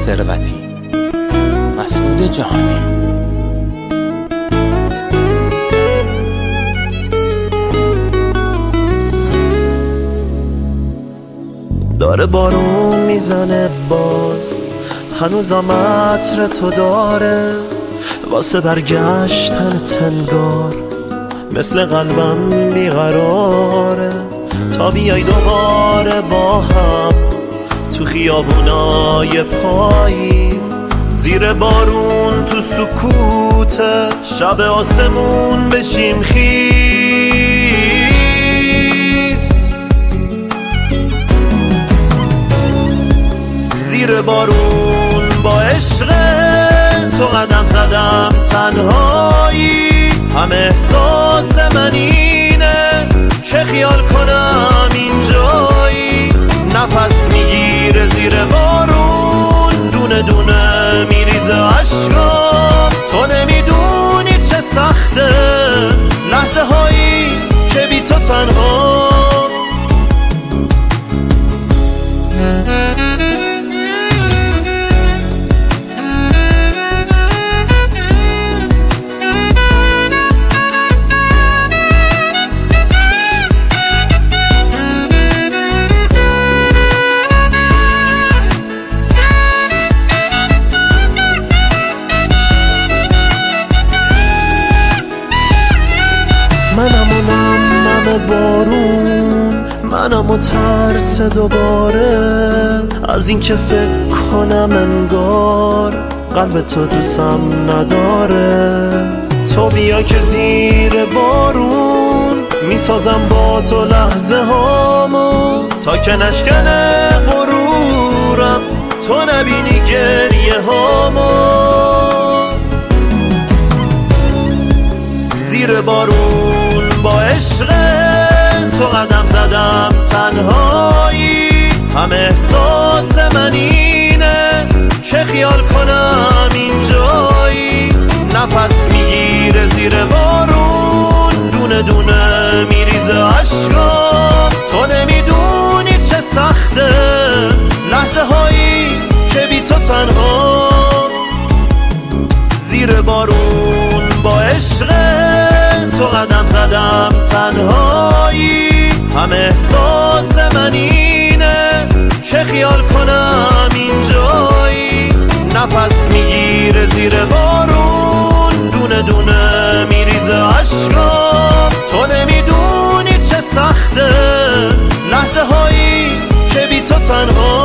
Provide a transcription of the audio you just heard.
ثروتی، مسعود جهانی. داره بارون میزنه باز، هنوزم عطر تو داره، واسه برگشتن تنگار مثل قلبم بیقراره. تا بیای دوباره با هم تو خیابونای پاییز، زیر بارون تو سکوت شب آسمون بشیم خیز. زیر بارون با عشق تو قدم زدم تنهایی، همه احساس من اینه که خیال کنم اینجایی. نفس میگیره زیر بارون، دونه دونه میریزه عشقام. تو نمیدونی چه سخته لحظه هایی که بی تو تنها. منم بارون، منم و ترس دوباره از این که فکر کنم انگار قلب تو دوستم نداره. تو بیا که زیر بارون میسازم با تو لحظه هامو، تا که نشکنه غرورم تو نبینی گریه هامو. زیر بارون با عشق تو قدم زدم تنهایی، همه احساس من اینه که خیال کنم اینجایی. نفس میگیره زیر بارون، دونه دونه میریزه عشقام. تو نمیدونی چه سخته لحظه هایی که بی تو تنها. زیر بارون با عشق تو قدم زدم تنهایی، همه احساس من اینه که خیال کنم اینجایی. نفس میگیره زیر بارون، دونه دونه میریزه عشقام. تو نمیدونی چه سخته لحظه هایی که بی تو تنها.